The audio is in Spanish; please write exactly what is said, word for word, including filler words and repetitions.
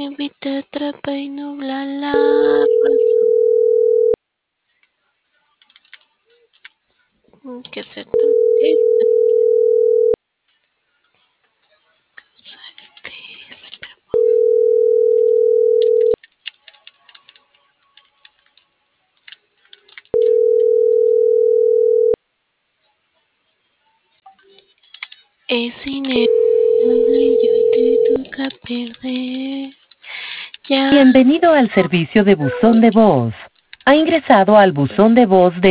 Evita, atrapa y nubla la razón. Que se tome este, espera. Es inevitable y yo te toca perder. Ya. Bienvenido al servicio de buzón de voz. Ha ingresado al buzón de voz de